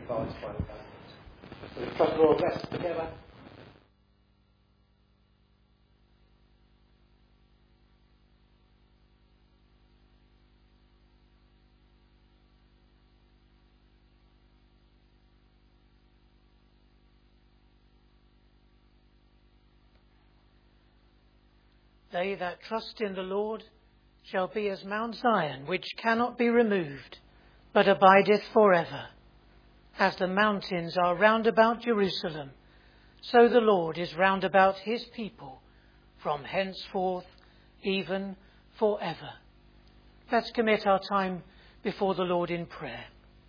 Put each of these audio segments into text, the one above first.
God's final government. So we trust the Lord bless us together. They that trust in the Lord shall be as Mount Zion, which cannot be removed, but abideth for ever. As the mountains are round about Jerusalem, so the Lord is round about his people, from henceforth, even for ever. Let's commit our time before the Lord in prayer.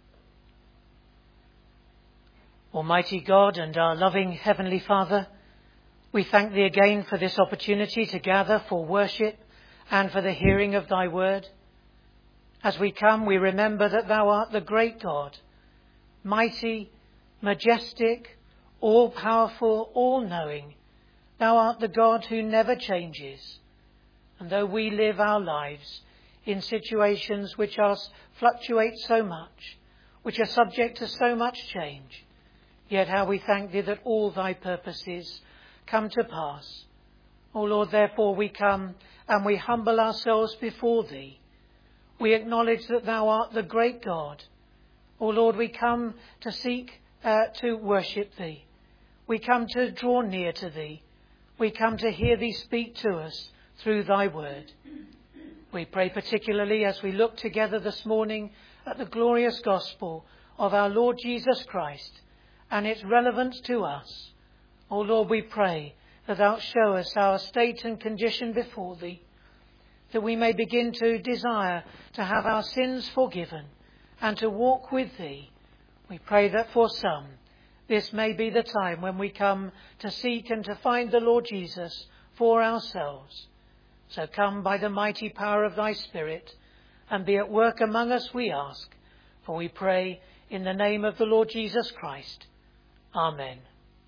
Almighty God and our loving Heavenly Father, we thank thee again for this opportunity to gather for worship and for the hearing of thy word. As we come, we remember that thou art the great God, mighty, majestic, all-powerful, all-knowing. Thou art the God who never changes. And though we live our lives in situations which fluctuate so much, which are subject to so much change, yet how we thank thee that all thy purposes come to pass. O Lord, therefore we come and we humble ourselves before thee. We acknowledge that thou art the great God. O Lord, we come to seek to worship thee. We come to draw near to thee. We come to hear thee speak to us through thy word. We pray particularly as we look together this morning at the glorious gospel of our Lord Jesus Christ and its relevance to us. O Lord, we pray that thou show us our state and condition before thee, that we may begin to desire to have our sins forgiven and to walk with thee. We pray that for some, this may be the time when we come to seek and to find the Lord Jesus for ourselves. So come by the mighty power of thy Spirit and be at work among us, we ask. For we pray in the name of the Lord Jesus Christ. Amen.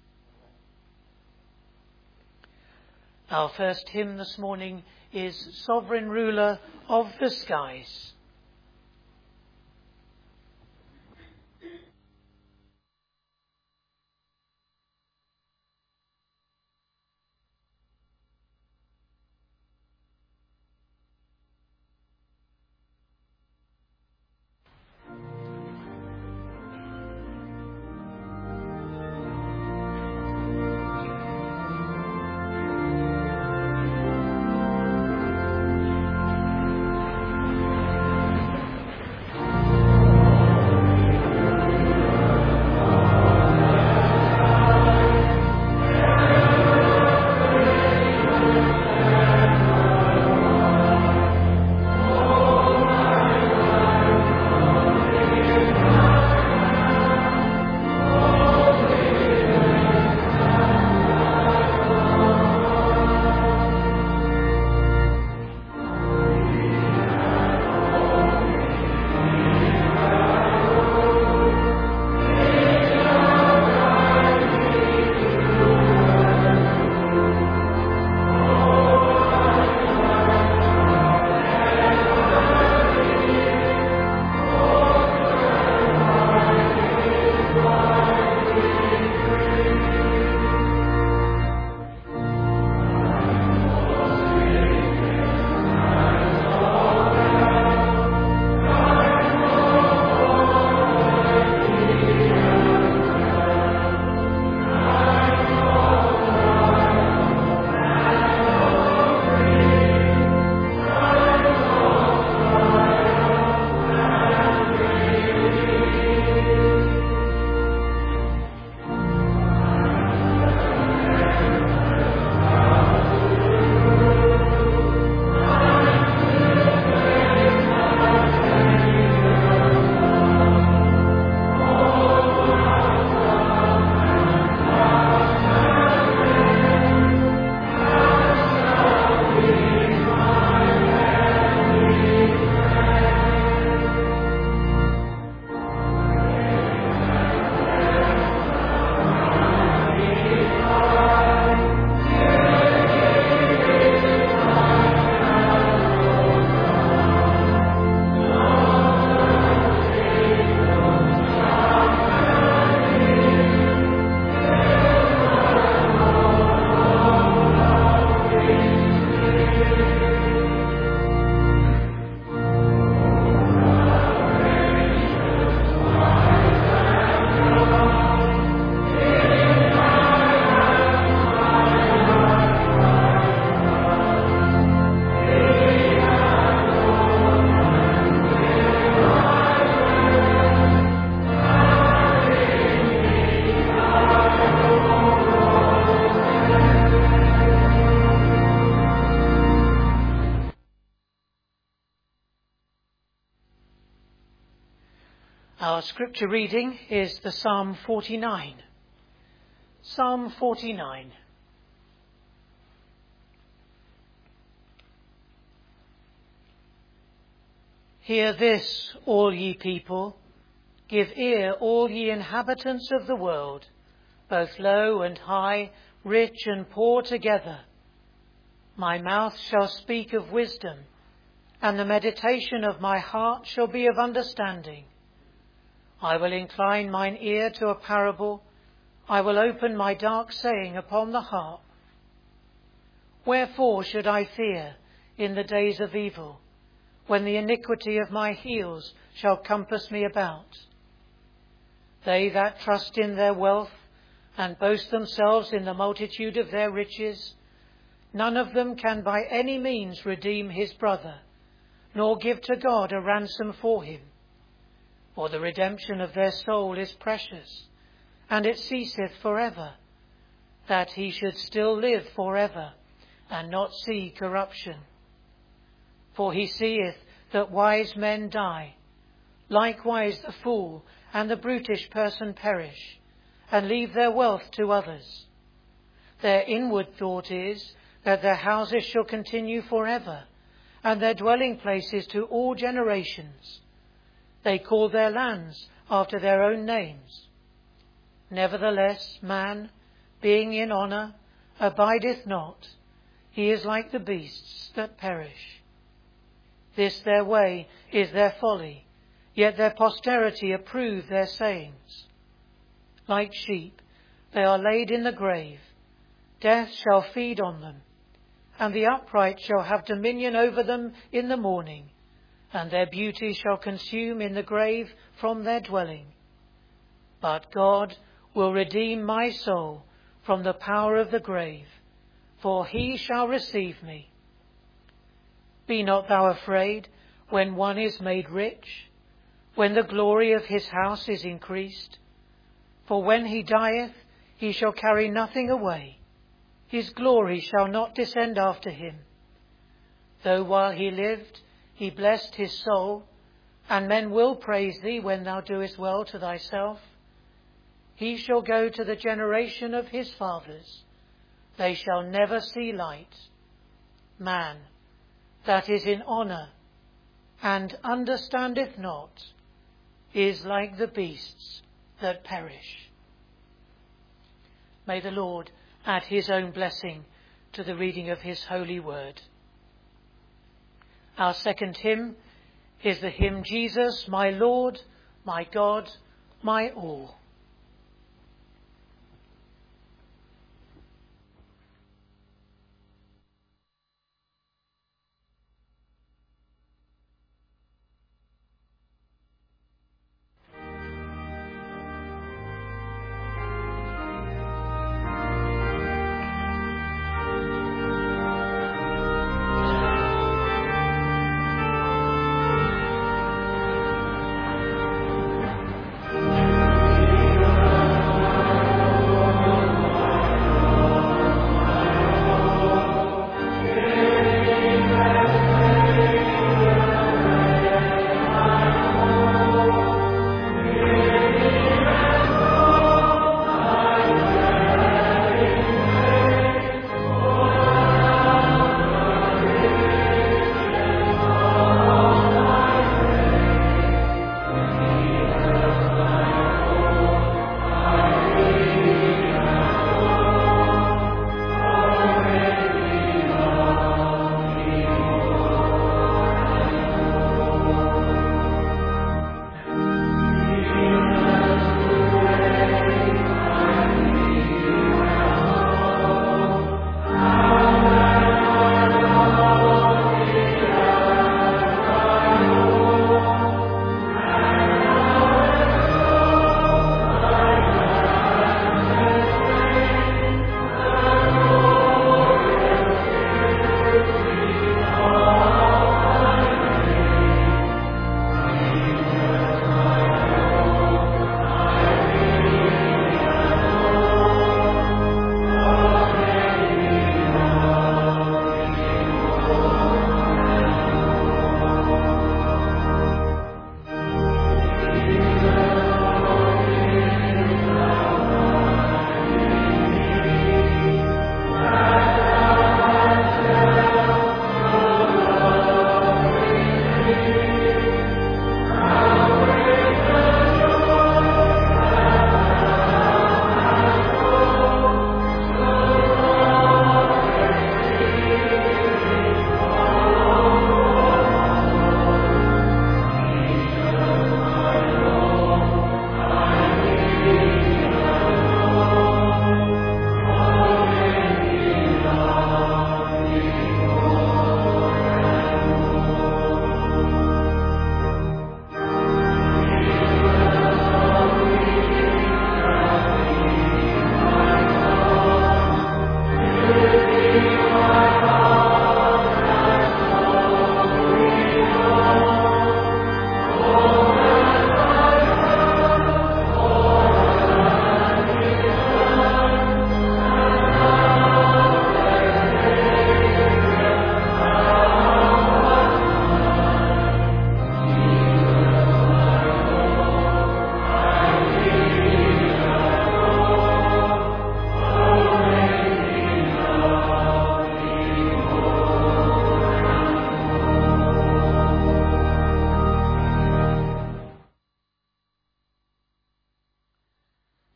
Our first hymn this morning is Sovereign Ruler of the Skies. Our scripture reading is the Psalm 49. Psalm 49. Hear this, all ye people. Give ear, all ye inhabitants of the world, both low and high, rich and poor together. My mouth shall speak of wisdom, and the meditation of my heart shall be of understanding. I will incline mine ear to a parable. I will open my dark saying upon the harp. Wherefore should I fear in the days of evil, when the iniquity of my heels shall compass me about? They that trust in their wealth and boast themselves in the multitude of their riches, none of them can by any means redeem his brother, nor give to God a ransom for him. For the redemption of their soul is precious, and it ceaseth forever, that he should still live forever, and not see corruption. For he seeth that wise men die, likewise the fool and the brutish person perish, and leave their wealth to others. Their inward thought is that their houses shall continue forever, and their dwelling places to all generations. They call their lands after their own names. Nevertheless, man, being in honour, abideth not. He is like the beasts that perish. This their way is their folly, yet their posterity approve their sayings. Like sheep, they are laid in the grave. Death shall feed on them, and the upright shall have dominion over them in the morning, and their beauty shall consume in the grave from their dwelling. But God will redeem my soul from the power of the grave, for he shall receive me. Be not thou afraid when one is made rich, when the glory of his house is increased. For when he dieth, he shall carry nothing away. His glory shall not descend after him. Though while he lived, he blessed his soul, and men will praise thee when thou doest well to thyself. He shall go to the generation of his fathers. They shall never see light. Man, that is in honour, and understandeth not, is like the beasts that perish. May the Lord add his own blessing to the reading of his holy word. Our second hymn is the hymn, Jesus, my Lord, my God, my all.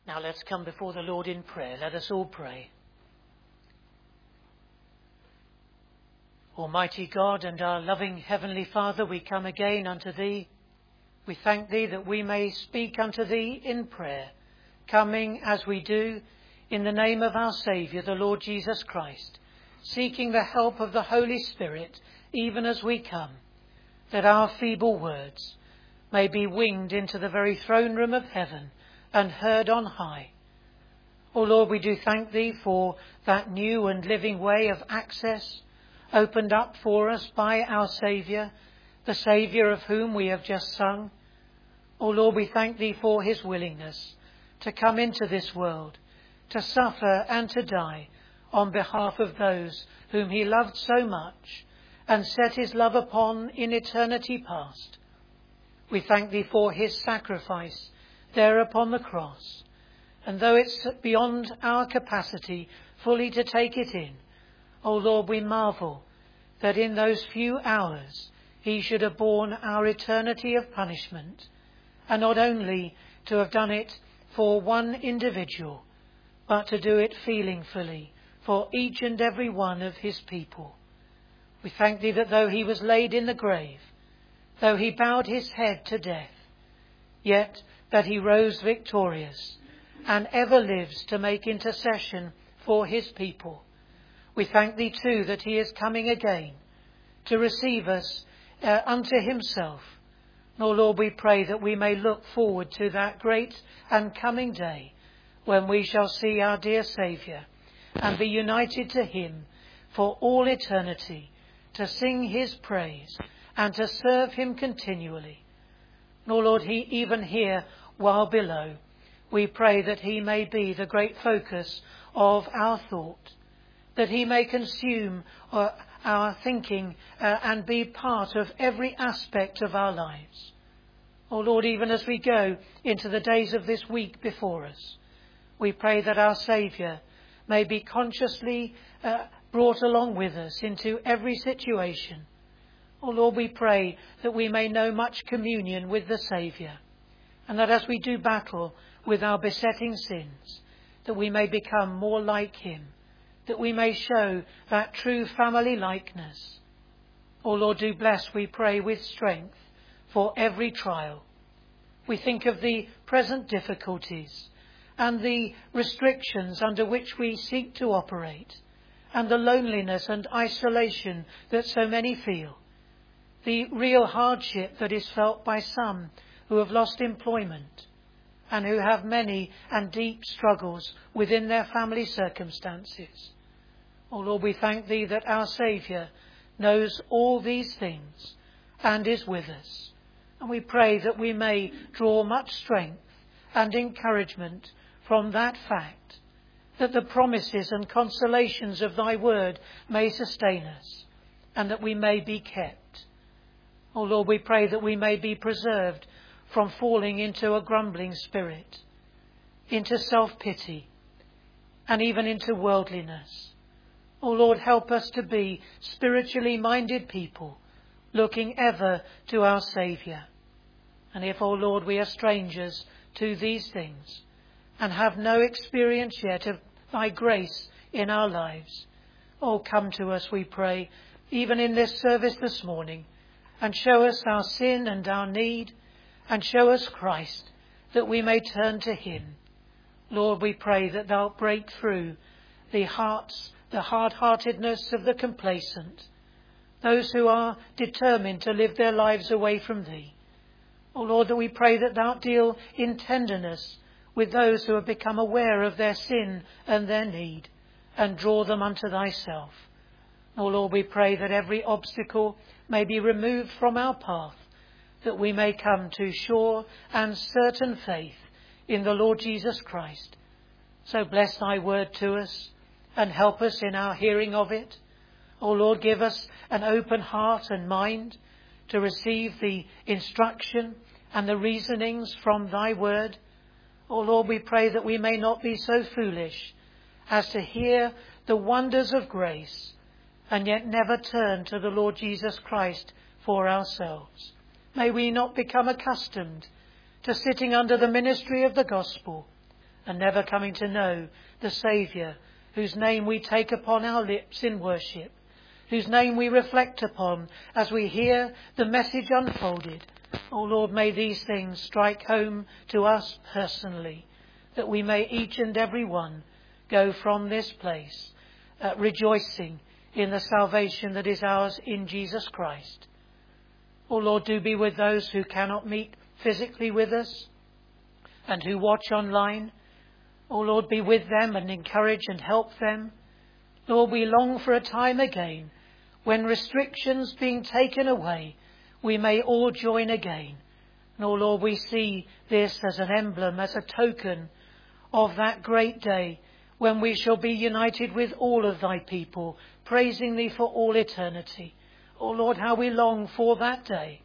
Now let's come before the Lord in prayer. Let us all pray. Almighty God and our loving Heavenly Father, we come again unto Thee. We thank Thee that we may speak unto Thee in prayer, coming as we do in the name of our Saviour, the Lord Jesus Christ, seeking the help of the Holy Spirit, even as we come, that our feeble words may be winged into the very throne room of heaven and heard on high. O Lord, we do thank Thee for that new and living way of access opened up for us by our Saviour, the Saviour of whom we have just sung. O Lord, we thank Thee for His willingness to come into this world, to suffer and to die on behalf of those whom He loved so much and set His love upon in eternity past. We thank Thee for His sacrifice there upon the cross. And though it's beyond our capacity fully to take it in, O Lord, we marvel that in those few hours He should have borne our eternity of punishment, and not only to have done it for one individual, but to do it feelingfully for each and every one of His people. We thank Thee that though He was laid in the grave, though He bowed His head to death, yet that He rose victorious and ever lives to make intercession for His people. We thank Thee too that He is coming again to receive us unto Himself. O Lord, we pray that we may look forward to that great and coming day when we shall see our dear Saviour and be united to Him for all eternity, to sing His praise and to serve Him continually. O Lord, He even here while below, we pray that He may be the great focus of our thought, that He may consume our thinking and be part of every aspect of our lives. O Lord, even as we go into the days of this week before us, we pray that our Saviour may be consciously brought along with us into every situation. O Lord, we pray that we may know much communion with the Saviour, and that as we do battle with our besetting sins, that we may become more like Him, that we may show that true family likeness. O Lord, do bless, we pray, with strength for every trial. We think of the present difficulties and the restrictions under which we seek to operate, and the loneliness and isolation that so many feel, the real hardship that is felt by some who have lost employment and who have many and deep struggles within their family circumstances. O Lord, we thank Thee that our Saviour knows all these things and is with us. And we pray that we may draw much strength and encouragement from that fact, that the promises and consolations of Thy word may sustain us, and that we may be kept. O Lord, we pray that we may be preserved from falling into a grumbling spirit, into self-pity, and even into worldliness. O Lord, help us to be spiritually minded people, looking ever to our Saviour. And if, O Lord, we are strangers to these things, and have no experience yet of Thy grace in our lives, oh, come to us, we pray, even in this service this morning, and show us our sin and our need, and show us Christ, that we may turn to Him. Lord, we pray that Thou break through the hard-heartedness of the complacent, those who are determined to live their lives away from Thee. O Lord, that we pray that Thou deal in tenderness with those who have become aware of their sin and their need, and draw them unto Thyself. O Lord, we pray that every obstacle may be removed from our path, that we may come to sure and certain faith in the Lord Jesus Christ. So bless Thy word to us, and help us in our hearing of it. O Lord, give us an open heart and mind to receive the instruction and the reasonings from Thy word. O Lord, we pray that we may not be so foolish as to hear the wonders of grace and yet never turn to the Lord Jesus Christ for ourselves. May we not become accustomed to sitting under the ministry of the gospel and never coming to know the Saviour, whose name we take upon our lips in worship, whose name we reflect upon as we hear the message unfolded. O Lord, may these things strike home to us personally, that we may each and every one go from this place rejoicing in the salvation that is ours in Jesus Christ. O Lord, do be with those who cannot meet physically with us and who watch online. O Lord, be with them and encourage and help them. Lord, we long for a time again when restrictions being taken away, we may all join again. And, O Lord, we see this as an emblem, as a token of that great day when we shall be united with all of thy people, praising thee for all eternity. O Lord, how we long for that day.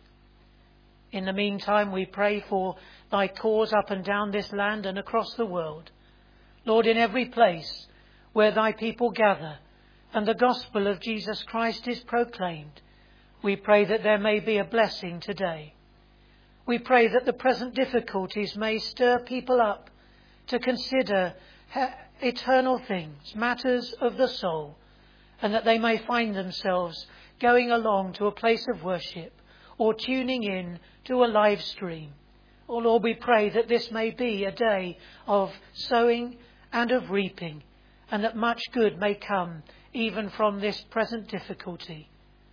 In the meantime, we pray for thy cause up and down this land and across the world. Lord, in every place where thy people gather and the gospel of Jesus Christ is proclaimed, we pray that there may be a blessing today. We pray that the present difficulties may stir people up to consider eternal things, matters of the soul, and that they may find themselves going along to a place of worship or tuning in to a live stream. Oh Lord, we pray that this may be a day of sowing and of reaping, and that much good may come even from this present difficulty.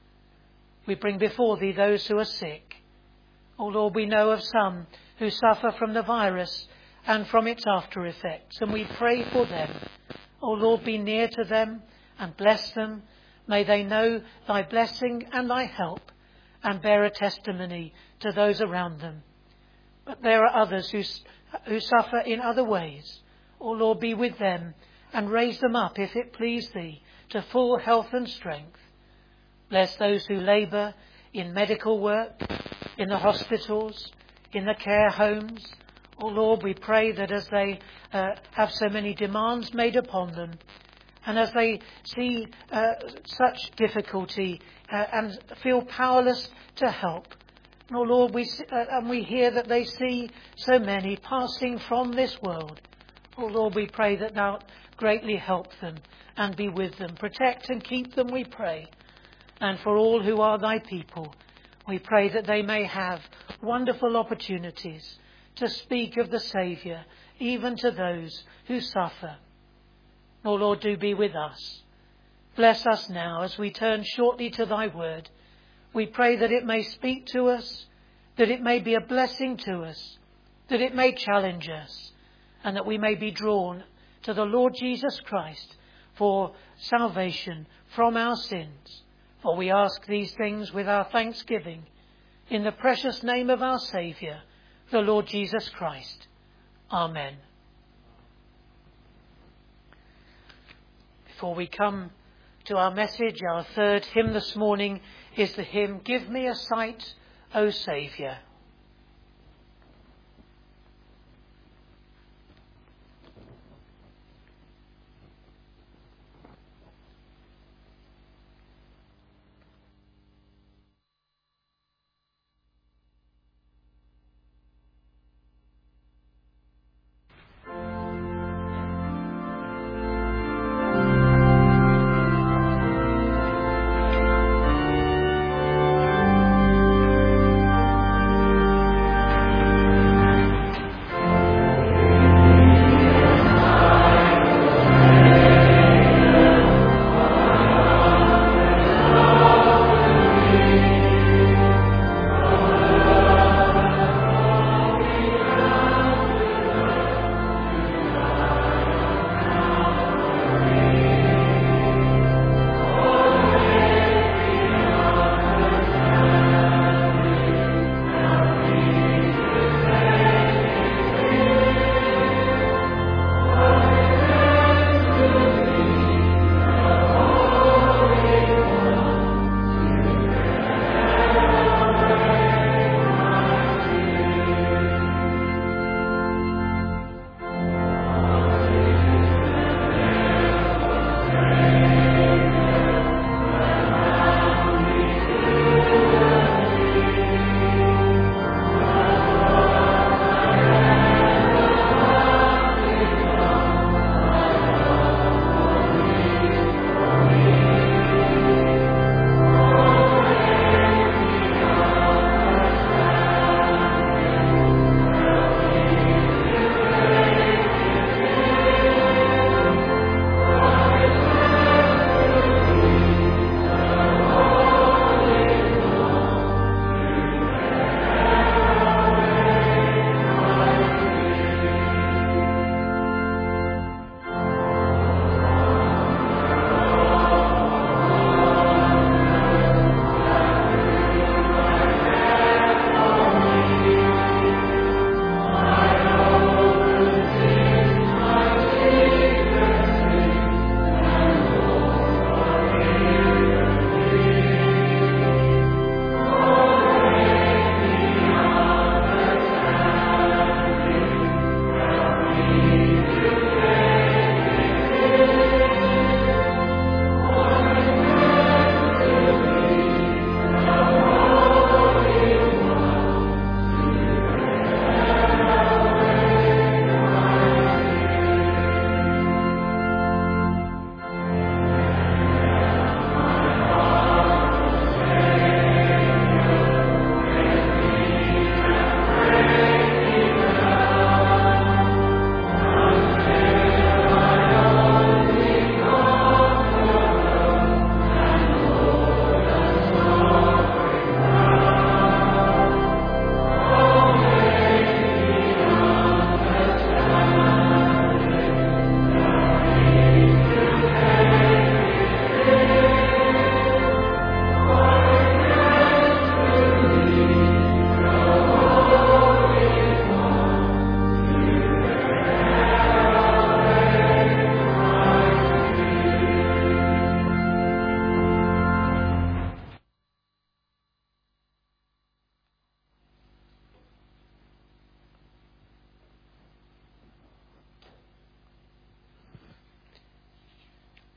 We bring before thee those who are sick. Oh Lord, we know of some who suffer from the virus and from its after effects, and we pray for them. Oh Lord, be near to them and bless them. May they know thy blessing and thy help and bear a testimony to those around them. But there are others who suffer in other ways. O Lord, be with them and raise them up, if it please thee, to full health and strength. Bless those who labour in medical work, in the hospitals, in the care homes. O Lord, we pray that as they have so many demands made upon them, and as they see such difficulty and feel powerless to help, oh Lord, we hear that they see so many passing from this world. Oh Lord, we pray that thou greatly help them and be with them. Protect and keep them, we pray. And for all who are thy people, we pray that they may have wonderful opportunities to speak of the Saviour, even to those who suffer. Oh Lord, do be with us. Bless us now as we turn shortly to thy word. We pray that it may speak to us, that it may be a blessing to us, that it may challenge us, and that we may be drawn to the Lord Jesus Christ for salvation from our sins. For we ask these things with our thanksgiving in the precious name of our Saviour, the Lord Jesus Christ. Amen. Before we come to our message, our third hymn this morning is the hymn, Give Me a Sight, O Saviour.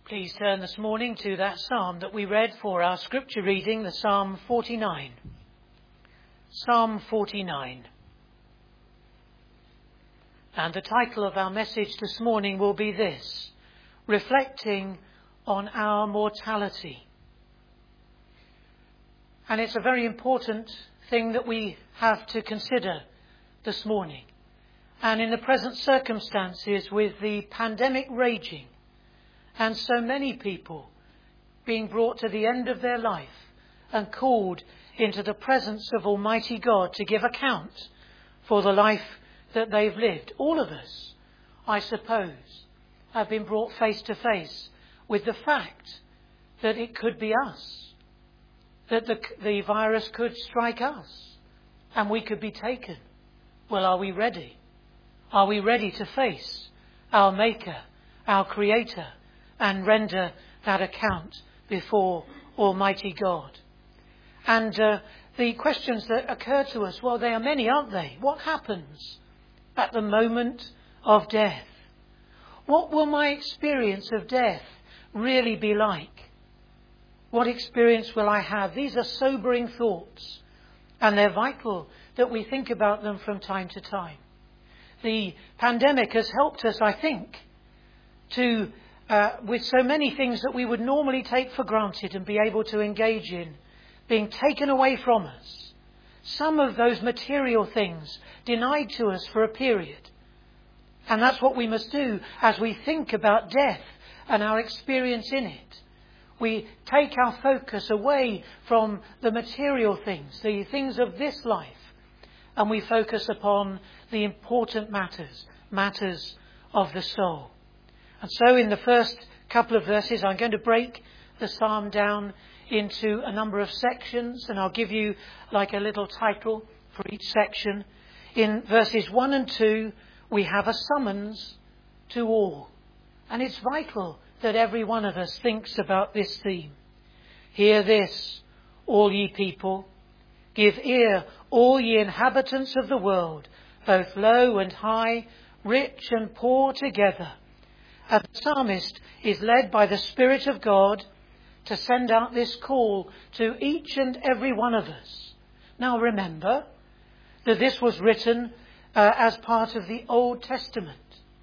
Please turn this morning to that psalm that we read for our scripture reading, the Psalm 49. Psalm 49. And the title of our message this morning will be this: Reflecting on Our Mortality. And it's a very important thing that we have to consider this morning. And in the present circumstances, with the pandemic raging, and so many people being brought to the end of their life and called into the presence of Almighty God to give account for the life that they've lived. All of us, I suppose, have been brought face to face with the fact that it could be us, that the virus could strike us and we could be taken. Well, are we ready? Are we ready to face our Maker, our Creator, and render that account before Almighty God? And the questions that occur to us, well, they are many, aren't they? What happens at the moment of death? What will my experience of death really be like? What experience will I have? These are sobering thoughts, and they're vital that we think about them from time to time. The pandemic has helped us, I think, to with so many things that we would normally take for granted and be able to engage in, being taken away from us. Some of those material things denied to us for a period. And that's what we must do as we think about death and our experience in it. We take our focus away from the material things, the things of this life, and we focus upon the important matters of the soul. And so in the first couple of verses, I'm going to break the psalm down into a number of sections, and I'll give you like a little title for each section. In verses 1 and 2, we have a summons to all. And it's vital that every one of us thinks about this theme. Hear this, all ye people. Give ear, all ye inhabitants of the world, both low and high, rich and poor together. And the psalmist is led by the Spirit of God to send out this call to each and every one of us. Now remember that this was written as part of the Old Testament,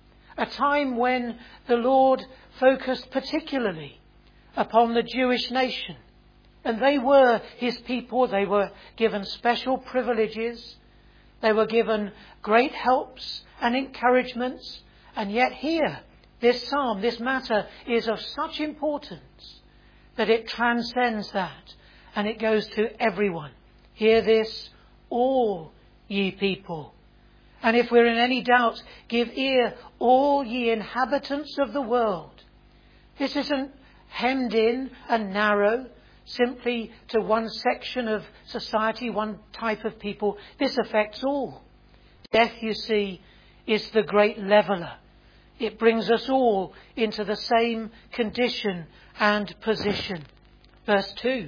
a time when the Lord focused particularly upon the Jewish nation. And they were his people. They were given special privileges. They were given great helps and encouragements. And yet here, this psalm, this matter is of such importance that it transcends that and it goes to everyone. Hear this, all ye people. And if we're in any doubt, give ear, all ye inhabitants of the world. This isn't hemmed in and narrow simply to one section of society, one type of people. This affects all. Death, you see, is the great leveller. It brings us all into the same condition and position. Verse 2.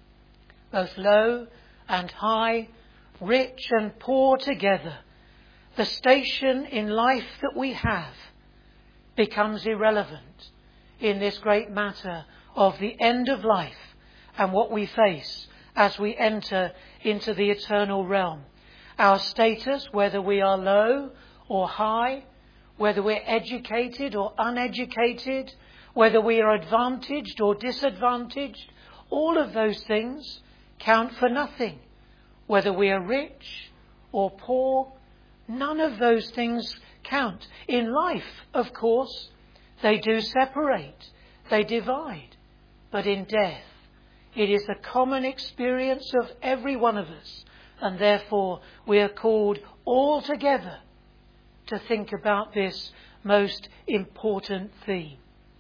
Both low and high, rich and poor together. The station in life that we have becomes irrelevant in this great matter of the end of life and what we face as we enter into the eternal realm. Our status, whether we are low or high, whether we're educated or uneducated, whether we are advantaged or disadvantaged, all of those things count for nothing. Whether we are rich or poor, none of those things count. In life, of course, they do separate, they divide. But in death, it is a common experience of every one of us. And therefore, we are called all together to think about this most important theme.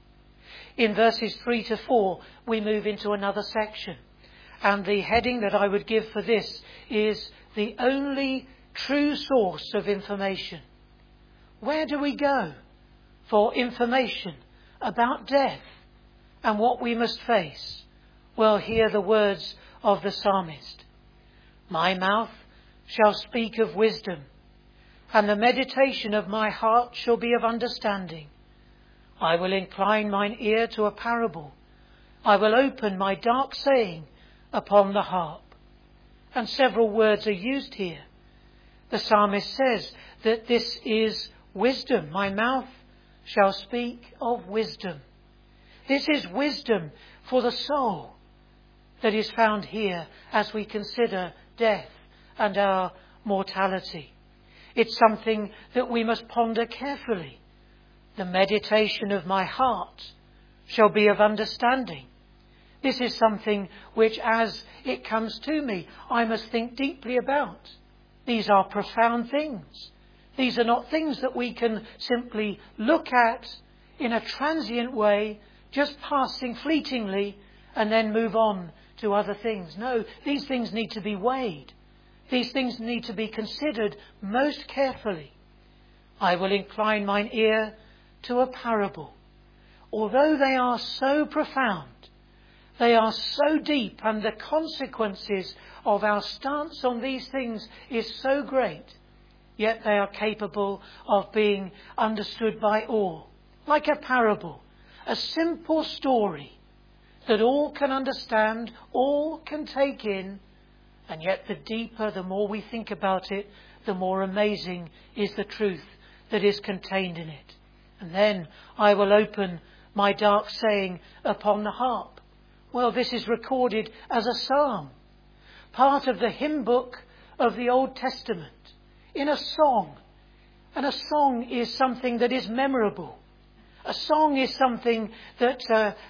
In verses 3 to 4, we move into another section. And the heading that I would give for this is the only true source of information. Where do we go for information about death and what we must face? Well, hear the words of the psalmist. My mouth shall speak of wisdom, and the meditation of my heart shall be of understanding. I will incline mine ear to a parable. I will open my dark saying upon the harp. And several words are used here. The psalmist says that this is wisdom. My mouth shall speak of wisdom. This is wisdom for the soul that is found here as we consider death and our mortality. It's something that we must ponder carefully. The meditation of my heart shall be of understanding. This is something which, as it comes to me, I must think deeply about. These are profound things. These are not things that we can simply look at in a transient way, just passing fleetingly, and then move on to other things. No, these things need to be weighed. These things need to be considered most carefully. I will incline mine ear to a parable. Although they are so profound, they are so deep, and the consequences of our stance on these things is so great, yet they are capable of being understood by all. Like a parable, a simple story that all can understand, all can take in, and yet the deeper, the more we think about it, the more amazing is the truth that is contained in it. And then I will open my dark saying upon the harp. Well, this is recorded as a psalm, part of the hymn book of the Old Testament, in a song. And a song is something that is memorable. A song is something that,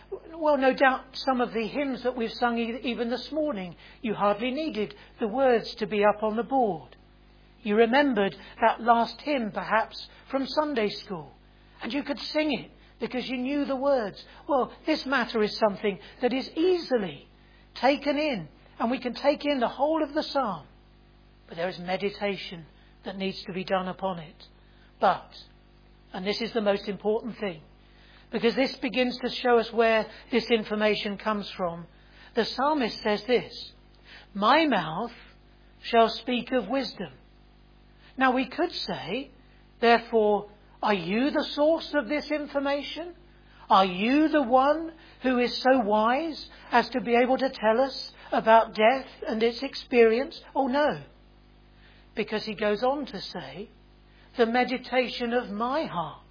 no doubt some of the hymns that we've sung even this morning, you hardly needed the words to be up on the board. You remembered that last hymn perhaps from Sunday school, and you could sing it because you knew the words. Well, this matter is something that is easily taken in, and we can take in the whole of the psalm. But there is meditation that needs to be done upon it. But, and this is the most important thing, because this begins to show us where this information comes from. The psalmist says this: my mouth shall speak of wisdom. Now we could say, therefore, are you the source of this information? Are you the one who is so wise as to be able to tell us about death and its experience? Oh no. Because he goes on to say, the meditation of my heart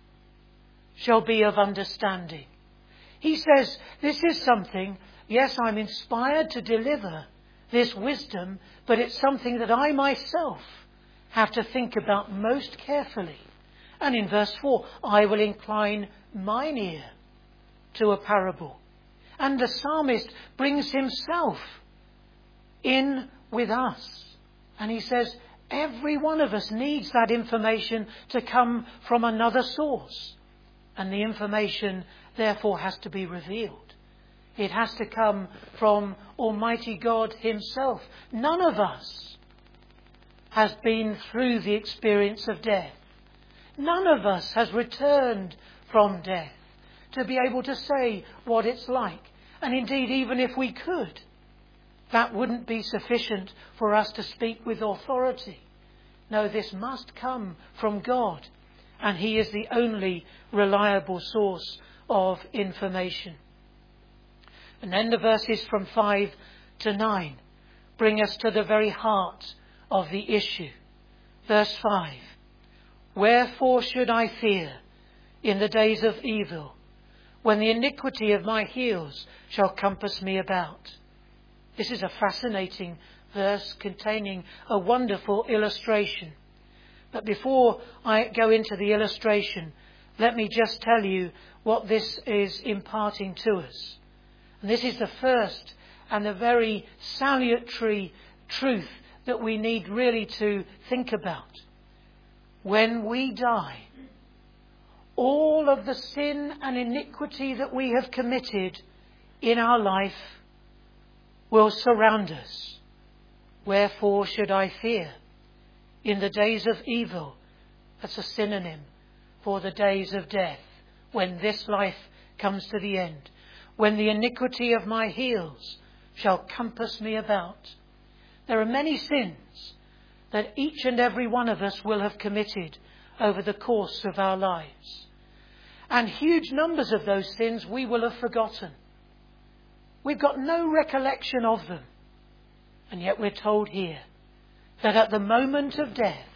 shall be of understanding. He says, this is something, yes, I'm inspired to deliver this wisdom, but it's something that I myself have to think about most carefully. And in verse 4, I will incline mine ear to a parable. And the psalmist brings himself in with us. And he says, every one of us needs that information to come from another source. And the information, therefore, has to be revealed. It has to come from Almighty God himself. None of us has been through the experience of death. None of us has returned from death to be able to say what it's like. And indeed, even if we could, that wouldn't be sufficient for us to speak with authority. No, this must come from God, and he is the only reliable source of information. And then the verses from 5 to 9 bring us to the very heart of the issue. Verse 5. Wherefore should I fear in the days of evil, when the iniquity of my heels shall compass me about? This is a fascinating verse containing a wonderful illustration. But before I go into the illustration, let me just tell you what this is imparting to us. And this is the first and the very salutary truth that we need really to think about. When we die, all of the sin and iniquity that we have committed in our life will surround us. Wherefore should I fear in the days of evil? That's a synonym for the days of death, when this life comes to the end. When the iniquity of my heels shall compass me about. There are many sins that each and every one of us will have committed over the course of our lives. And huge numbers of those sins we will have forgotten. We've got no recollection of them. And yet we're told here that at the moment of death,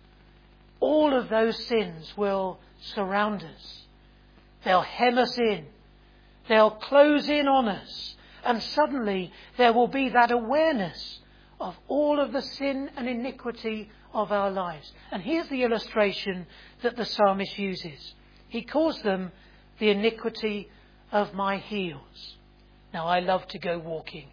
all of those sins will surround us. They'll hem us in. They'll close in on us. And suddenly there will be that awareness of all of the sin and iniquity of our lives. And here's the illustration that the psalmist uses. He calls them the iniquity of my heels. Now, I love to go walking.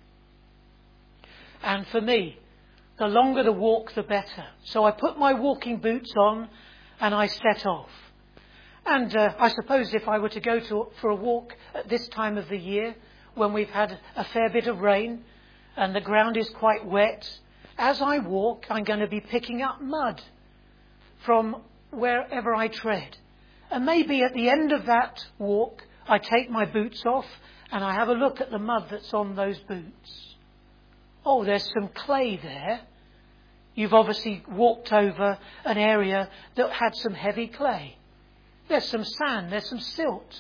And for me, the longer the walk, the better. So I put my walking boots on and I set off. And I suppose if I were to go for a walk at this time of the year, when we've had a fair bit of rain and the ground is quite wet, as I walk, I'm going to be picking up mud from wherever I tread. And maybe at the end of that walk, I take my boots off and I have a look at the mud that's on those boots. Oh, there's some clay there. You've obviously walked over an area that had some heavy clay. There's some sand, there's some silt.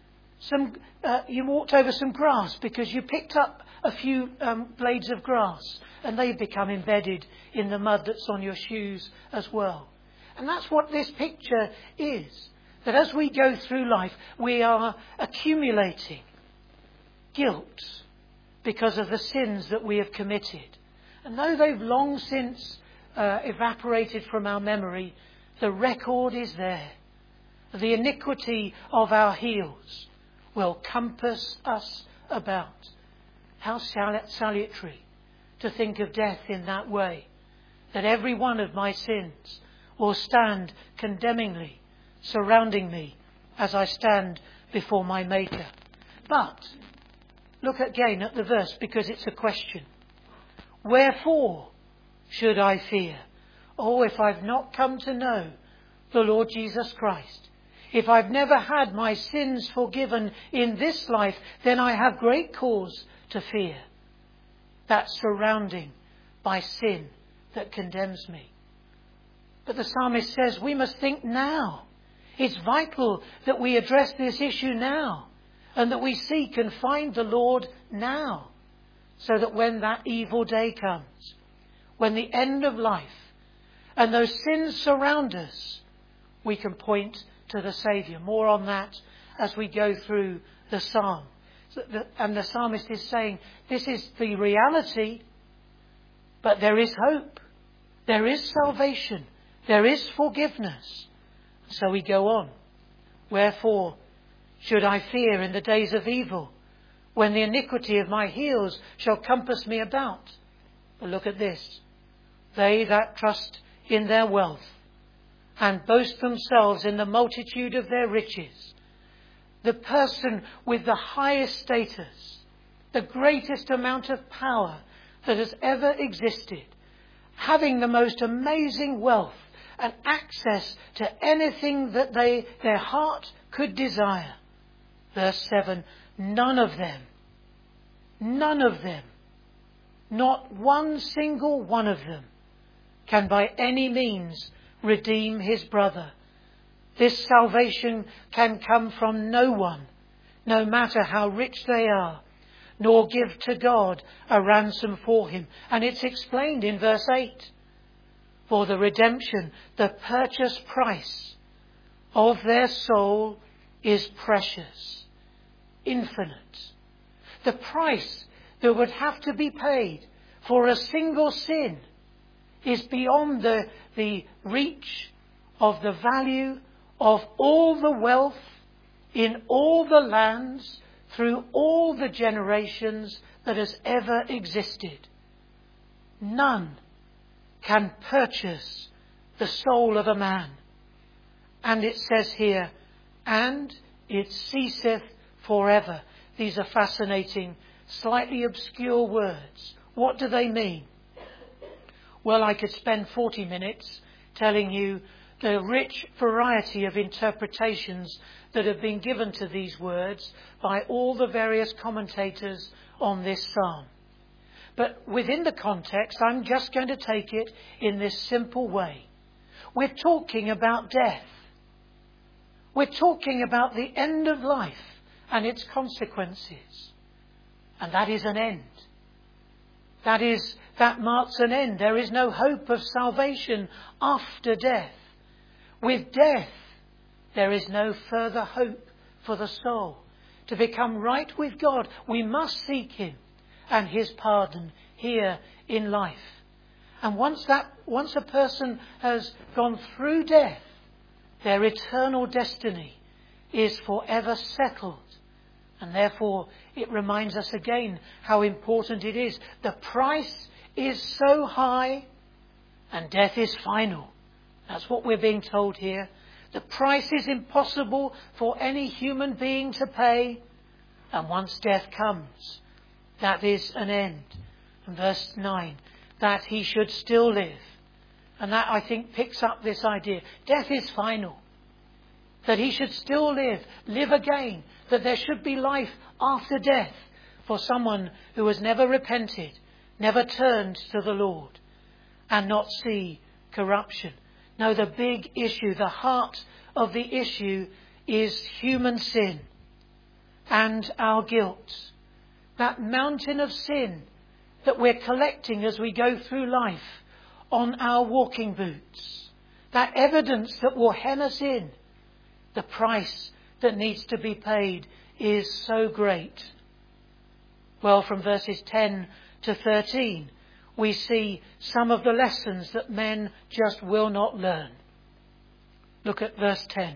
You walked over some grass because you picked up a few blades of grass and they become embedded in the mud that's on your shoes as well. And that's what this picture is. That as we go through life, we are accumulating guilt because of the sins that we have committed. And though they've long since evaporated from our memory, the record is there. The iniquity of our heels will compass us about. How salutary to think of death in that way, that every one of my sins will stand condemningly, surrounding me as I stand before my Maker. But look again at the verse, because it's a question. Wherefore should I fear? Oh, if I've not come to know the Lord Jesus Christ, if I've never had my sins forgiven in this life, then I have great cause to fear. That surrounding by sin that condemns me. But the psalmist says we must think now. It's vital that we address this issue now, and that we seek and find the Lord now, so that when that evil day comes, when the end of life and those sins surround us, we can point to the Saviour. More on that as we go through the psalm. And the psalmist is saying this is the reality, but there is hope. There is salvation. There is forgiveness. So we go on. Wherefore should I fear in the days of evil, when the iniquity of my heels shall compass me about? But look at this. They that trust in their wealth and boast themselves in the multitude of their riches. The person with the highest status, the greatest amount of power that has ever existed, having the most amazing wealth and access to anything that their heart could desire. Verse 7, none of them, not one single one of them can by any means redeem his brother. This salvation can come from no one, no matter how rich they are, nor give to God a ransom for him. And it's explained in verse 8. For the redemption, the purchase price of their soul is precious, infinite. The price that would have to be paid for a single sin is beyond the reach of the value of all the wealth in all the lands through all the generations that has ever existed. None can purchase the soul of a man. And it says here, and it ceaseth forever. These are fascinating, slightly obscure words. What do they mean? Well, I could spend 40 minutes telling you the rich variety of interpretations that have been given to these words by all the various commentators on this psalm. But within the context, I'm just going to take it in this simple way. We're talking about death. We're talking about the end of life and its consequences. And that is an end. That marks an end. There is no hope of salvation after death. With death, there is no further hope for the soul. To become right with God, we must seek Him and His pardon here in life. And once a person has gone through death, their eternal destiny is forever settled. And therefore, it reminds us again how important it is. The price is so high and death is final. That's what we're being told here. The price is impossible for any human being to pay. And once death comes, that is an end. And verse 9, that he should still live. And that, I think, picks up this idea. Death is final. That he should still live again. That there should be life after death for someone who has never repented, never turned to the Lord, and not see corruption. No, the big issue, the heart of the issue is human sin and our guilt. That mountain of sin that we're collecting as we go through life on our walking boots. That evidence that will hem us in. The price that needs to be paid is so great. Well, from verses 10 to 13, we see some of the lessons that men just will not learn. Look at verse 10.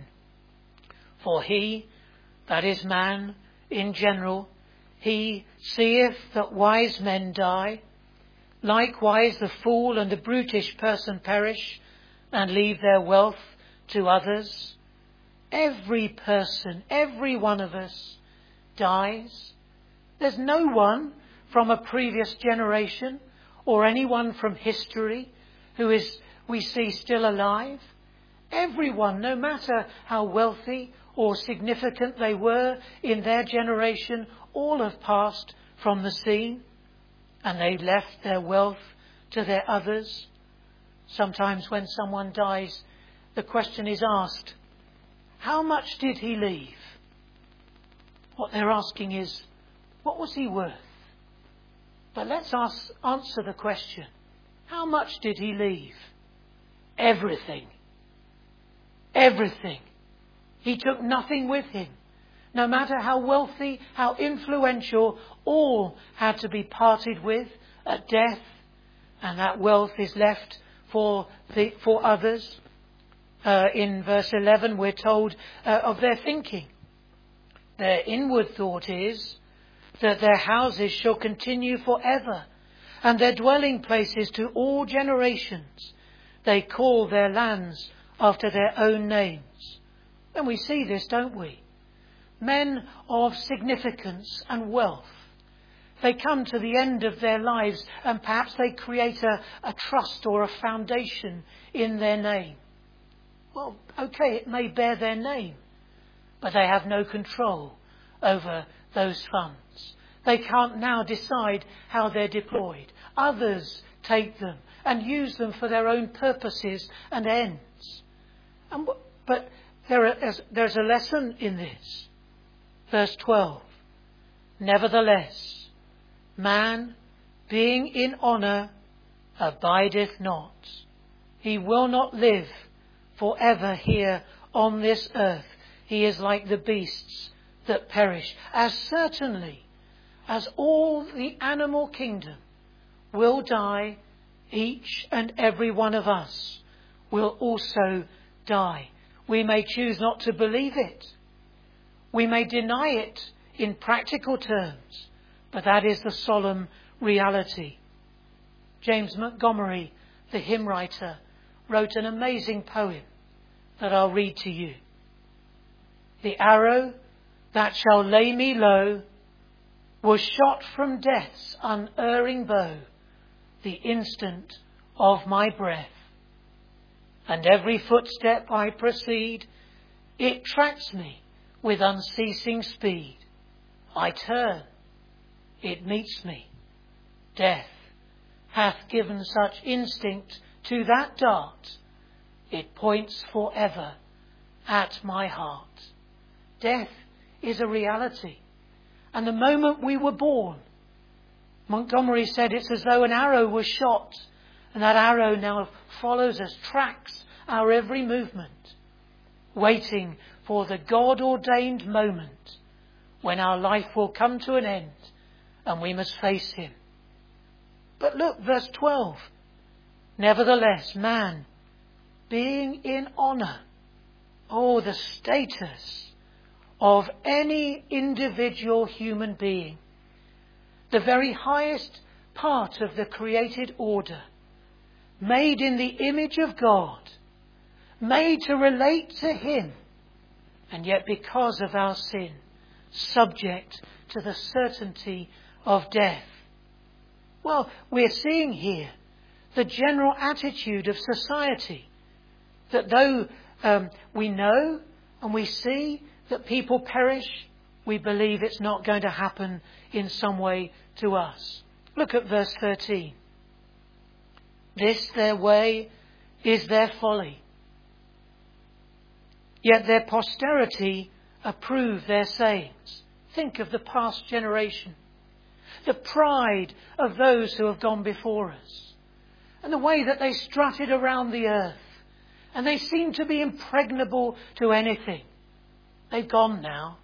For he, that is man in general, he seeth that wise men die. Likewise the fool and the brutish person perish and leave their wealth to others. Every person, every one of us dies. There's no one from a previous generation or anyone from history who is, we see, still alive. Everyone, no matter how wealthy or significant they were in their generation, all have passed from the scene and they left their wealth to their others. Sometimes when someone dies, the question is asked, how much did he leave? What they're asking is, what was he worth? But let's answer the question, how much did he leave? Everything. Everything. He took nothing with him. No matter how wealthy, how influential, all had to be parted with at death, and that wealth is left for others. In verse 11 we're told of their thinking. Their inward thought is that their houses shall continue forever, and their dwelling places to all generations. They call their lands after their own names. And we see this, don't we? Men of significance and wealth. They come to the end of their lives and perhaps they create a trust or a foundation in their name. Well, okay, it may bear their name, but they have no control over those funds. They can't now decide how they're deployed. Others take them and use them for their own purposes and ends. But there's a lesson in this. Verse 12. Nevertheless, man, being in honour, abideth not. He will not live forever here on this earth. He is like the beasts that perish. As certainly as all the animal kingdom will die, each and every one of us will also die. We may choose not to believe it. We may deny it in practical terms, but that is the solemn reality. James Montgomery, the hymn writer, wrote an amazing poem that I'll read to you. The arrow that shall lay me low was shot from death's unerring bow the instant of my breath. And every footstep I proceed, it tracks me with unceasing speed. I turn, it meets me. Death hath given such instinct to that dart, it points forever at my heart. Death is a reality. And the moment we were born, Montgomery said it's as though an arrow was shot, and that arrow now follows us, tracks our every movement, waiting for the God-ordained moment when our life will come to an end and we must face him. But look, verse 12. Nevertheless, man, being in honour, the status of any individual human being, the very highest part of the created order, made in the image of God, made to relate to him, and yet because of our sin, subject to the certainty of death. Well, we're seeing here the general attitude of society, that though we know and we see that people perish, we believe it's not going to happen in some way to us. Look at verse 13. This their way is their folly, yet their posterity approve their sayings. Think of the past generation, the pride of those who have gone before us, and the way that they strutted around the earth, and they seem to be impregnable to anything. They've gone now,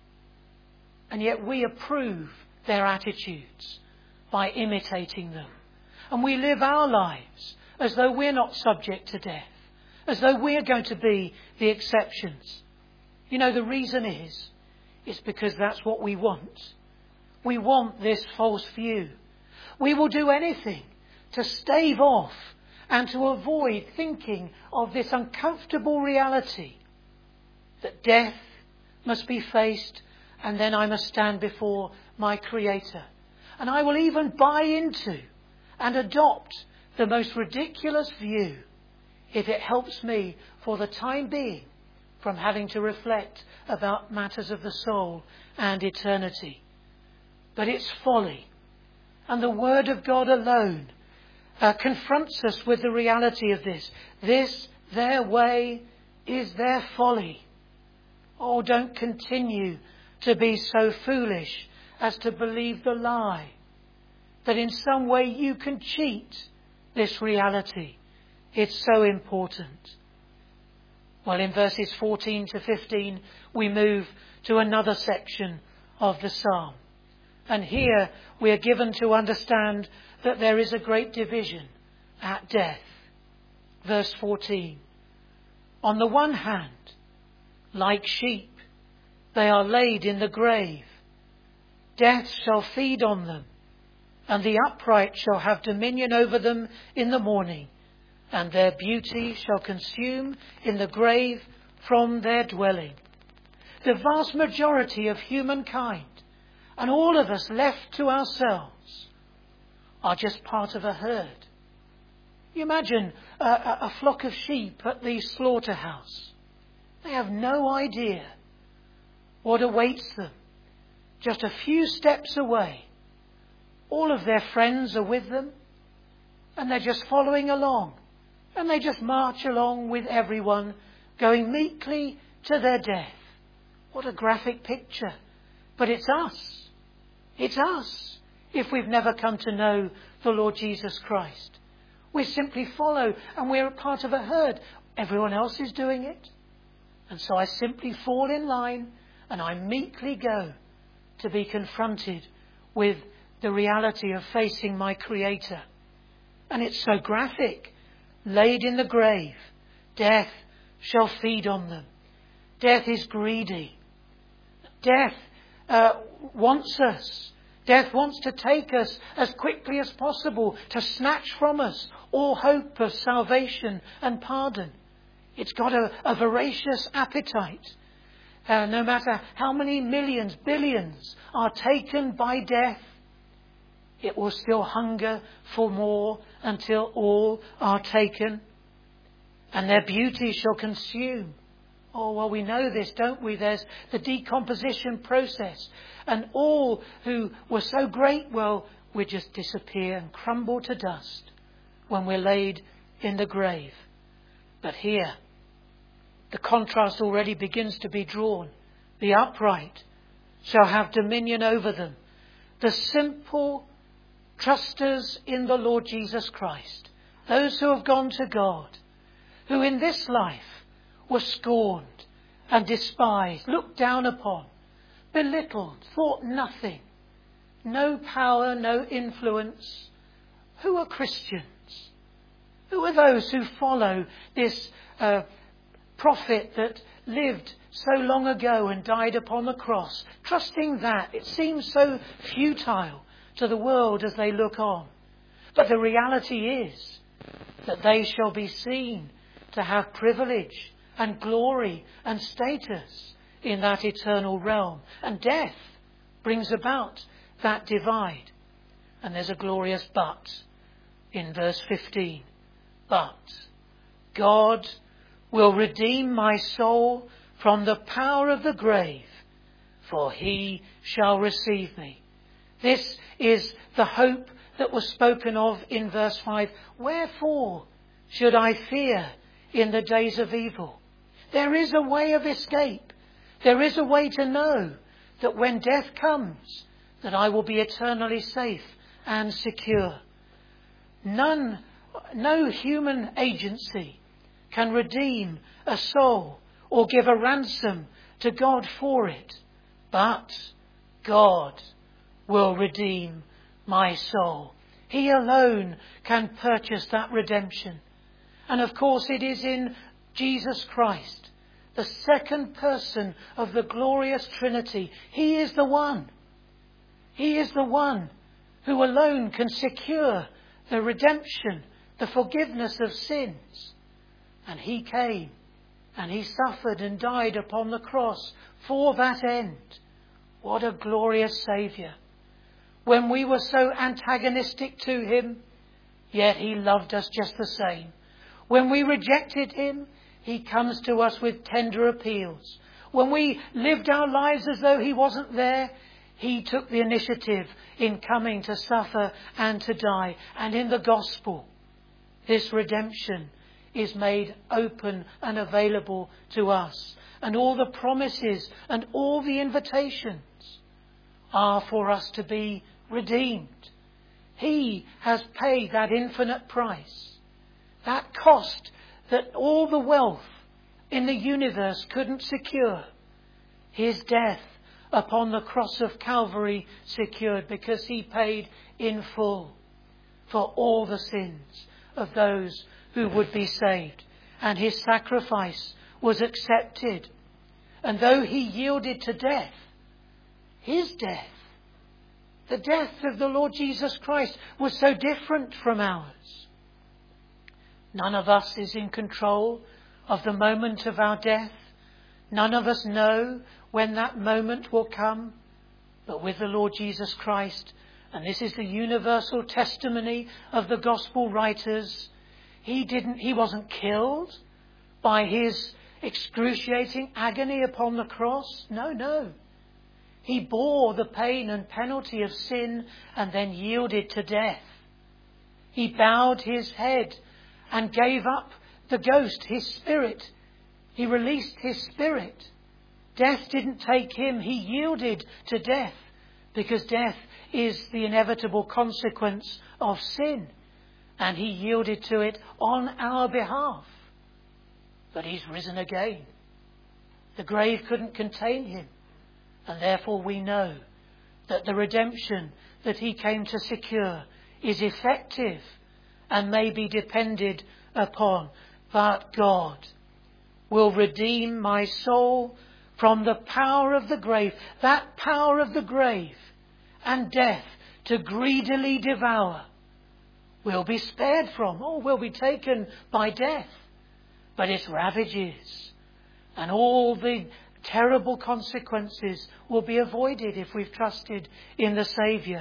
and yet we approve their attitudes by imitating them. And we live our lives as though we're not subject to death, as though we're going to be the exceptions. You know, the reason is because that's what we want. We want this false view. We will do anything to stave off and to avoid thinking of this uncomfortable reality that death must be faced and then I must stand before my Creator. And I will even buy into and adopt the most ridiculous view if it helps me for the time being from having to reflect about matters of the soul and eternity. But it's folly. And the Word of God alone confronts us with the reality of this. This, their way, is their folly. Oh, don't continue to be so foolish as to believe the lie that in some way you can cheat this reality. It's so important. Well, in verses 14 to 15, we move to another section of the psalm. And here we are given to understand that there is a great division at death. Verse 14. On the one hand, like sheep, they are laid in the grave. Death shall feed on them, and the upright shall have dominion over them in the morning, and their beauty shall consume in the grave from their dwelling. The vast majority of humankind, and all of us left to ourselves, are just part of a herd. You imagine a flock of sheep at the slaughterhouse. They have no idea what awaits them. Just a few steps away, all of their friends are with them, and they're just following along. And they just march along with everyone, going meekly to their death. What a graphic picture. But it's us. It's us, if we've never come to know the Lord Jesus Christ. We simply follow, and we're a part of a herd. Everyone else is doing it. And so I simply fall in line, and I meekly go to be confronted with the reality of facing my Creator. And it's so graphic. Laid in the grave, death shall feed on them. Death is greedy. Death wants us. Death wants to take us as quickly as possible, to snatch from us all hope of salvation and pardon. It's got a voracious appetite. No matter how many millions, billions are taken by death, it will still hunger for more until all are taken. And their beauty shall consume. Oh, well, we know this, don't we? There's the decomposition process. And all who were so great, well, we just disappear and crumble to dust when we're laid in the grave. But here, The contrast already begins to be drawn. The upright shall have dominion over them. The simple trusters in the Lord Jesus Christ, those who have gone to God, who in this life were scorned and despised, looked down upon, belittled, thought nothing, no power, no influence. Who are Christians? Who are those who follow this prophet that lived so long ago and died upon the cross, trusting that? It seems so futile to the world as they look on. But the reality is that they shall be seen to have privilege and glory and status in that eternal realm. And death brings about that divide. And there's a glorious but in verse 15. But God will redeem my soul from the power of the grave, for he shall receive me. This is the hope that was spoken of in verse 5. Wherefore should I fear in the days of evil? There is a way of escape. There is a way to know that when death comes, that I will be eternally safe and secure. No human agency can redeem a soul or give a ransom to God for it. But God will redeem my soul. He alone can purchase that redemption. And of course it is in Jesus Christ, the second person of the glorious Trinity. He is the one. He is the one who alone can secure the redemption, the forgiveness of sins. And he came and he suffered and died upon the cross for that end. What a glorious Saviour. When we were so antagonistic to him, yet he loved us just the same. When we rejected him, he comes to us with tender appeals. When we lived our lives as though he wasn't there, he took the initiative in coming to suffer and to die. And in the gospel, this redemption is made open and available to us. And all the promises and all the invitations are for us to be redeemed. He has paid that infinite price, that cost that all the wealth in the universe couldn't secure. His death upon the cross of Calvary secured, because he paid in full for all the sins of those who would be saved. And his sacrifice was accepted. And though he yielded to death, his death, the death of the Lord Jesus Christ, was so different from ours. None of us is in control of the moment of our death. None of us know when that moment will come. But with the Lord Jesus Christ, and this is the universal testimony of the gospel writers, he wasn't killed by his excruciating agony upon the cross. No. He bore the pain and penalty of sin and then yielded to death. He bowed his head and gave up the ghost, his spirit. He released his spirit. Death didn't take him. He yielded to death, because death is the inevitable consequence of sin. And he yielded to it on our behalf. But he's risen again. The grave couldn't contain him. And therefore we know that the redemption that he came to secure is effective and may be depended upon. But God will redeem my soul from the power of the grave, that power of the grave and death to greedily devour. Will be spared from, will be taken by death. But its ravages and all the terrible consequences will be avoided if we've trusted in the Saviour.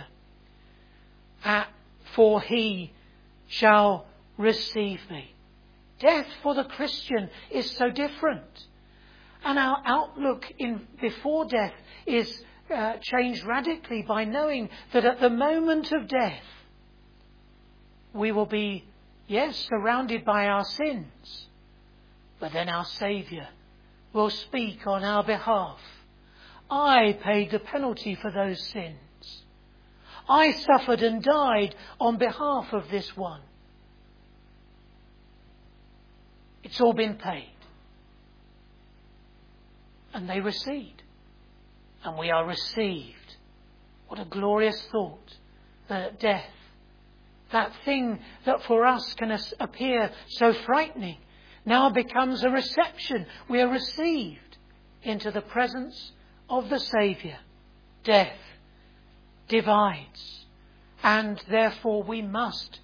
For he shall receive me. Death for the Christian is so different. And our outlook before death is changed radically by knowing that at the moment of death, we will be, surrounded by our sins. But then our Saviour will speak on our behalf. I paid the penalty for those sins. I suffered and died on behalf of this one. It's all been paid. And they recede. And we are received. What a glorious thought that death, that thing that for us can appear so frightening, now becomes a reception. We are received into the presence of the Saviour. Death divides, and therefore we must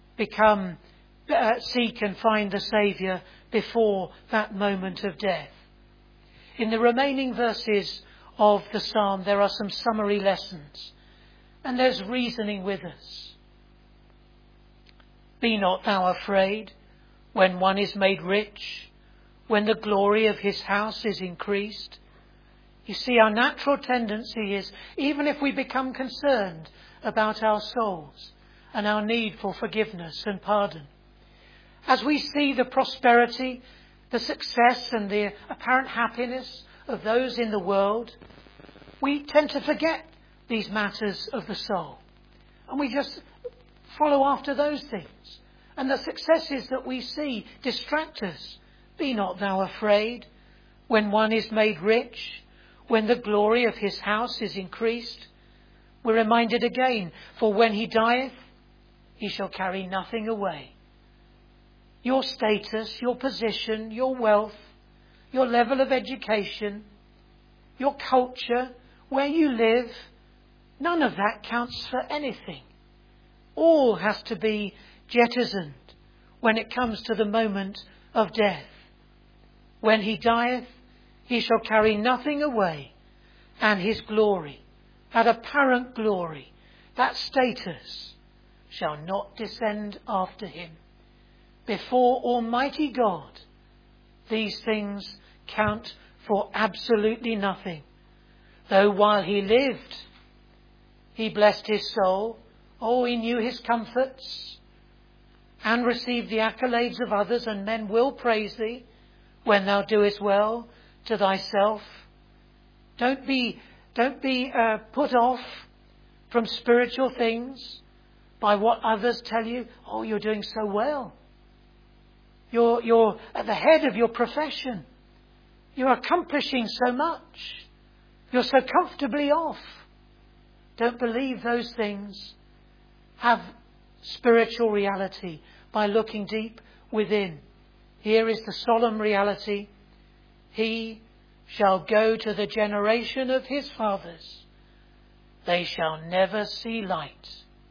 seek and find the Saviour before that moment of death. In the remaining verses of the psalm, there are some summary lessons, and there's reasoning with us. Be not thou afraid when one is made rich, when the glory of his house is increased. You see, our natural tendency is, even if we become concerned about our souls and our need for forgiveness and pardon, as we see the prosperity, the success and the apparent happiness of those in the world, we tend to forget these matters of the soul. And we just follow after those things. And the successes that we see distract us. Be not thou afraid when one is made rich, when the glory of his house is increased. We're reminded again, for when he dieth, he shall carry nothing away. Your status, your position, your wealth, your level of education, your culture, where you live, none of that counts for anything. All has to be jettisoned when it comes to the moment of death. When he dieth, he shall carry nothing away, and his glory, that apparent glory, that status, shall not descend after him. Before Almighty God, these things count for absolutely nothing. Though while he lived, he blessed his soul. Oh, he knew his comforts and received the accolades of others, and men will praise thee when thou doest well to thyself. Don't be put off from spiritual things by what others tell you. Oh, you're doing so well. You're at the head of your profession. You're accomplishing so much. You're so comfortably off. Don't believe those things have spiritual reality by looking deep within. Here is the solemn reality. He shall go to the generation of his fathers. They shall never see light.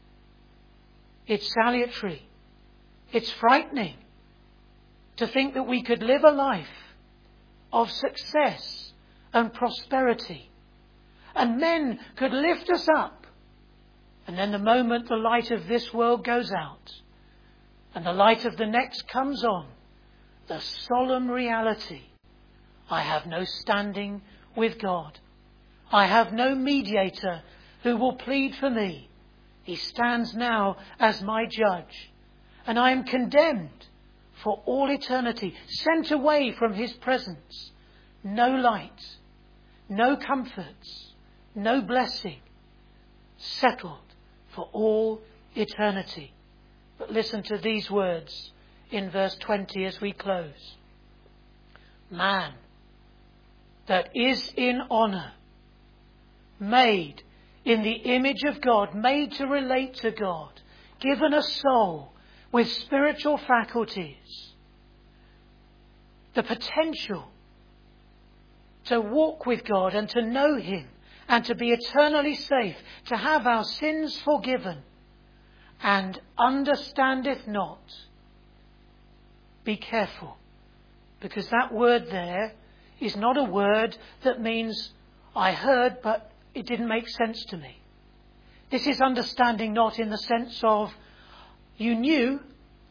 It's salutary. It's frightening to think that we could live a life of success and prosperity, and men could lift us up, and then the moment the light of this world goes out and the light of the next comes on, the solemn reality: I have no standing with God. I have no mediator who will plead for me. He stands now as my judge, and I am condemned for all eternity, sent away from his presence. No light, no comforts, no blessing, settled for all eternity. But listen to these words in verse 20 as we close. Man that is in honour, made in the image of God, made to relate to God, given a soul with spiritual faculties, the potential to walk with God and to know him and to be eternally safe, to have our sins forgiven, and understandeth not. Be careful, because that word there is not a word that means I heard but it didn't make sense to me. This is understanding not in the sense of you knew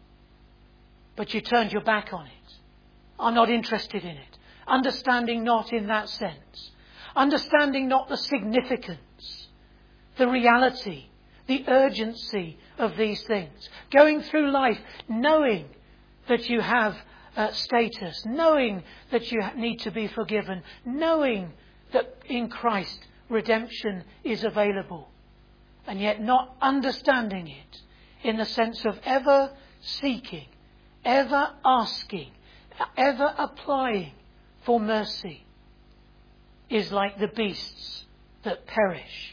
but you turned your back on it. I'm not interested in it. Understanding not in that sense. Understanding not the significance, the reality, the urgency of these things. Going through life knowing that you have status, knowing that you need to be forgiven, knowing that in Christ redemption is available, and yet not understanding it in the sense of ever seeking, ever asking, ever applying for mercy, is like the beasts that perish.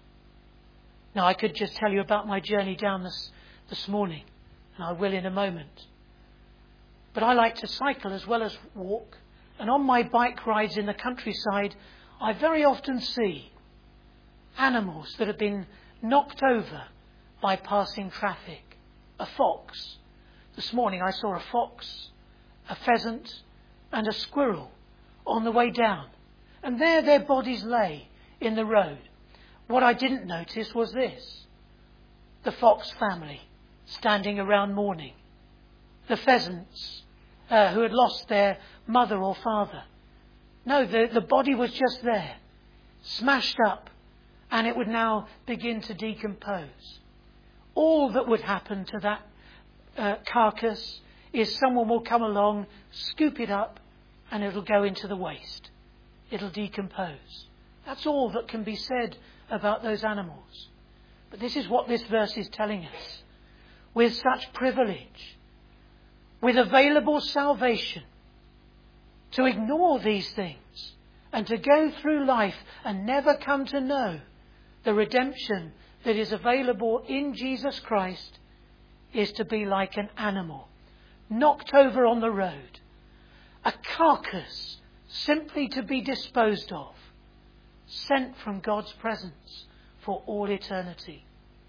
Now, I could just tell you about my journey down this morning, and I will in a moment. But I like to cycle as well as walk, and on my bike rides in the countryside, I very often see animals that have been knocked over by passing traffic. A fox. This morning I saw a fox, a pheasant, and a squirrel on the way down. And there their bodies lay in the road. What I didn't notice was this: the fox family standing around mourning. The pheasants who had lost their mother or father. No, the body was just there, smashed up, and it would now begin to decompose. All that would happen to that carcass is someone will come along, scoop it up, and it'll go into the waste. It'll decompose. That's all that can be said about those animals. But this is what this verse is telling us. With such privilege, with available salvation, to ignore these things and to go through life and never come to know the redemption that is available in Jesus Christ is to be like an animal knocked over on the road, a carcass simply to be disposed of, sent from God's presence for all eternity.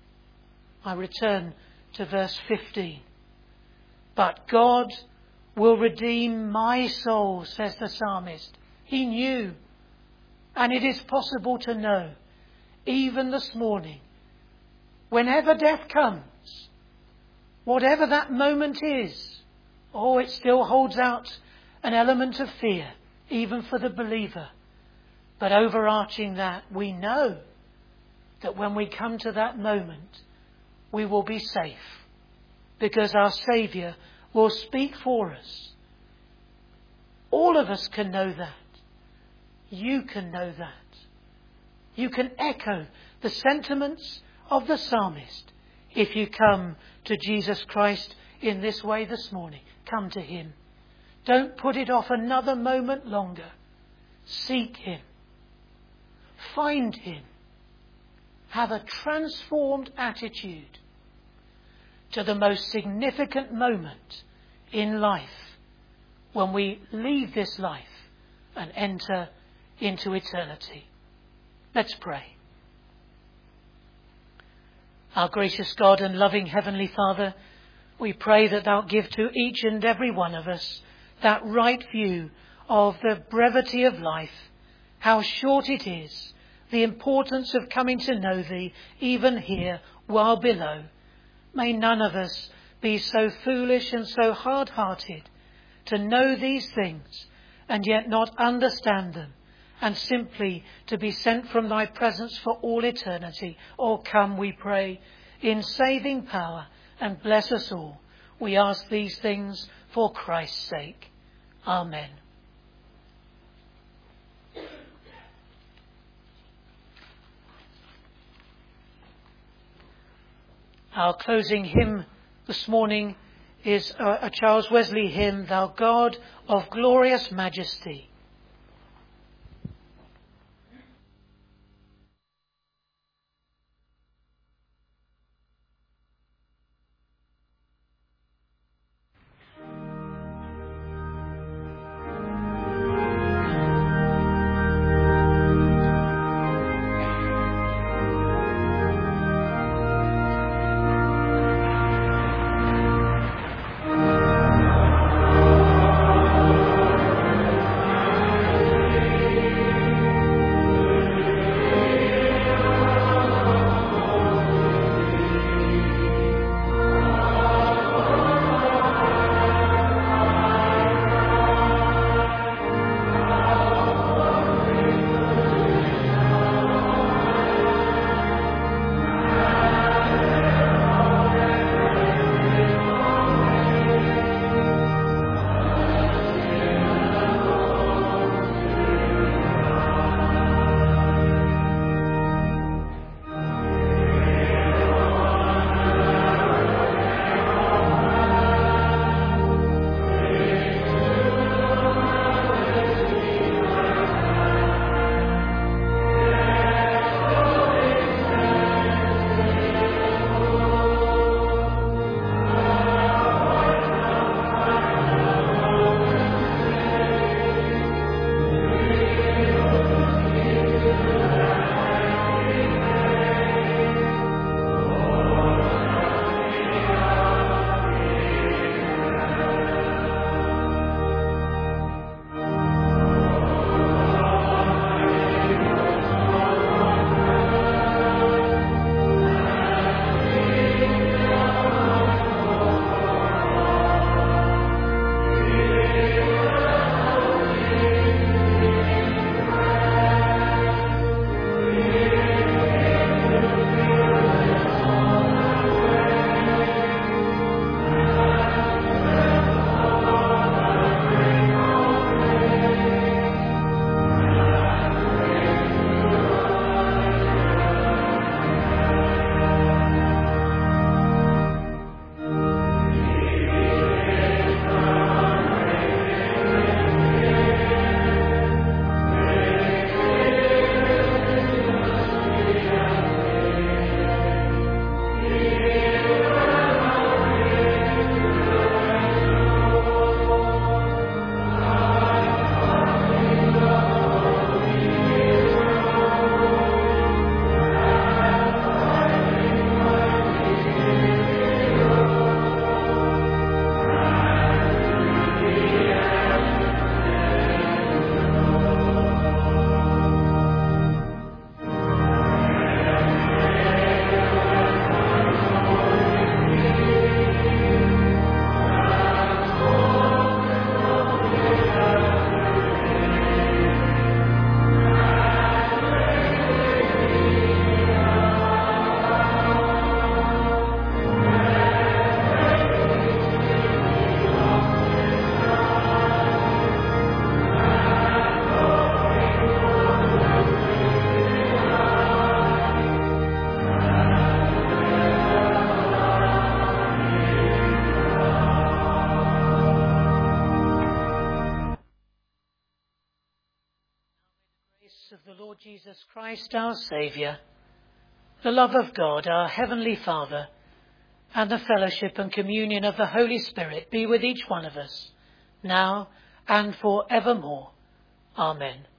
I return to verse 15. But God will redeem my soul, says the psalmist. He knew, and it is possible to know, even this morning, whenever death comes, whatever that moment is, it still holds out an element of fear, even for the believer. But overarching that, we know that when we come to that moment, we will be safe, because our Saviour will speak for us. All of us can know that. You can know that. You can echo the sentiments of the psalmist if you come to Jesus Christ in this way this morning. Come to Him. Don't put it off another moment longer. Seek Him. Find Him. Have a transformed attitude to the most significant moment in life, when we leave this life and enter into eternity. Let's pray. Our gracious God and loving Heavenly Father, we pray that Thou give to each and every one of us that right view of the brevity of life, how short it is, the importance of coming to know Thee even here while below. May none of us be so foolish and so hard-hearted to know these things and yet not understand them, and simply to be sent from Thy presence for all eternity. Oh, come, we pray, in saving power, and bless us all. We ask these things for Christ's sake. Amen. Our closing hymn this morning is a Charles Wesley hymn, Thou God of Glorious Majesty. Lord Jesus Christ, our Saviour, the love of God, our Heavenly Father, and the fellowship and communion of the Holy Spirit be with each one of us, now and for evermore. Amen.